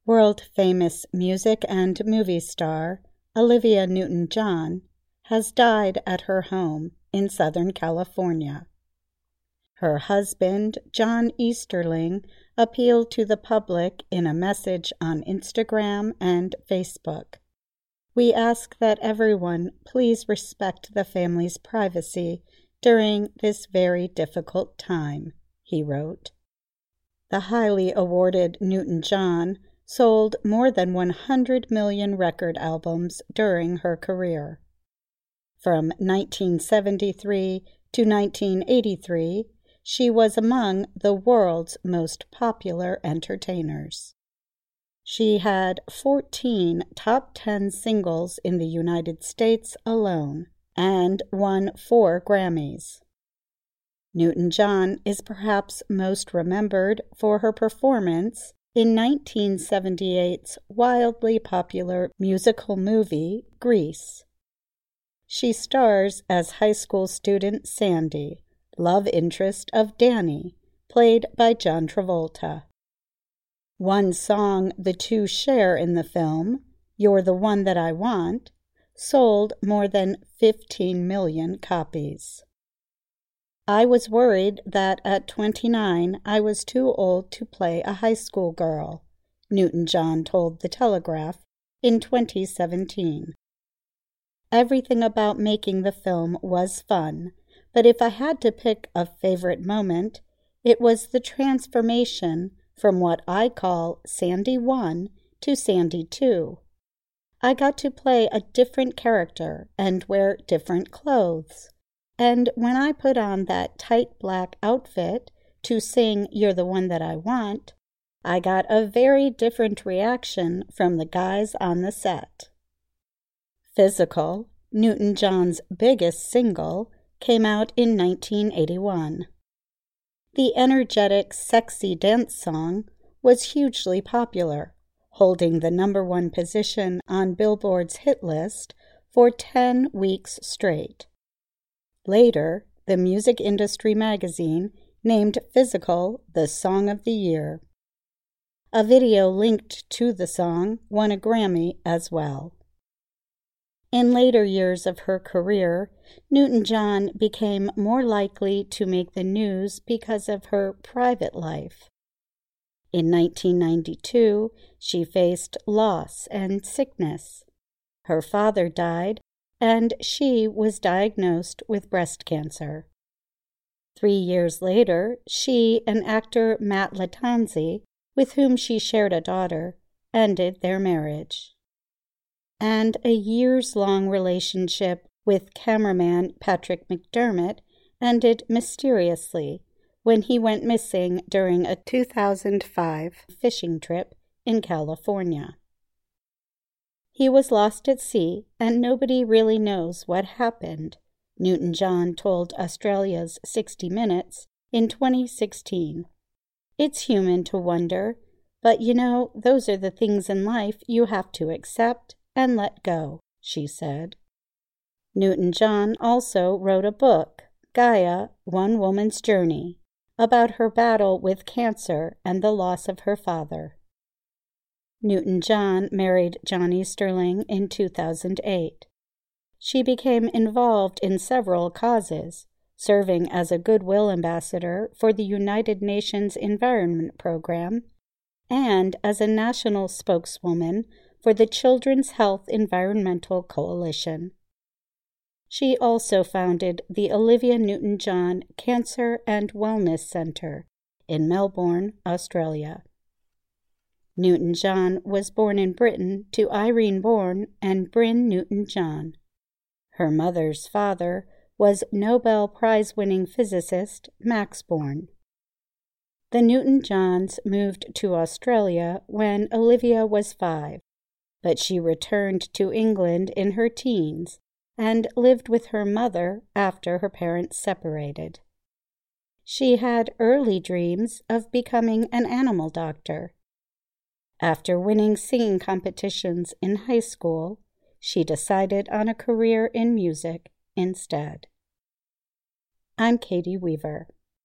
World-famous music and movie star Olivia Newton-John has died at her home in Southern California. Her husband, John Easterling, appealed to the public in a message on Instagram and Facebook. "We ask that everyone please respect the family's privacy during this very difficult time," he wrote. The highly awarded Newton-John sold more than 100 million record albums during her career. From 1973 to 1983, she was among the world's most popular entertainers. She had 14 top 10 singles in the United States alone and won 4 Grammys. Newton-John is perhaps most remembered for her performance in 1978's wildly popular musical movie, Grease. She stars as high school student Sandy, love interest of Danny, played by John Travolta. One song the two share in the film, "You're the One That I Want," sold more than 15 million copies. "I was worried that at 29 I was too old to play a high school girl," Newton-John told The Telegraph in 2017. "Everything about making the film was fun, but if I had to pick a favorite moment, it was the transformation from what I call Sandy 1 to Sandy 2. I got to play a different character and wear different clothes. And when I put on that tight black outfit to sing 'You're the One That I Want,' I got a very different reaction from the guys on the set." Physical, Newton-John's biggest single, came out in 1981. The energetic, sexy dance song was hugely popular, holding the #1 position on Billboard's hit list for 10 weeks straight. Later, the music industry magazine named Physical the Song of the Year. A video linked to the song won a Grammy as well. In later years of her career, Newton-John became more likely to make the news because of her private life. In 1992, she faced loss and sickness. Her father died, and she was diagnosed with breast cancer. 3 years later, she and actor Matt Lattanzi, with whom she shared a daughter, ended their marriage. And a years-long relationship with cameraman Patrick McDermott ended mysteriously when he went missing during a 2005 fishing trip in California. "He was lost at sea, and nobody really knows what happened," Newton-John told Australia's 60 Minutes in 2016. "It's human to wonder, but those are the things in life you have to accept and let go," she said. Newton-John also wrote a book, Gaia, One Woman's Journey, about her battle with cancer and the loss of her father. Newton-John married John Easterling in 2008. She became involved in several causes, serving as a goodwill ambassador for the United Nations Environment Program and as a national spokeswoman for the Children's Health Environmental Coalition. She also founded the Olivia Newton-John Cancer and Wellness Centre in Melbourne, Australia. Newton-John was born in Britain to Irene Bourne and Bryn Newton-John. Her mother's father was Nobel Prize-winning physicist Max Born. The Newton-Johns moved to Australia when Olivia was 5, but she returned to England in her teens and lived with her mother after her parents separated. She had early dreams of becoming an animal doctor. After winning singing competitions in high school, she decided on a career in music instead. I'm Katie Weaver.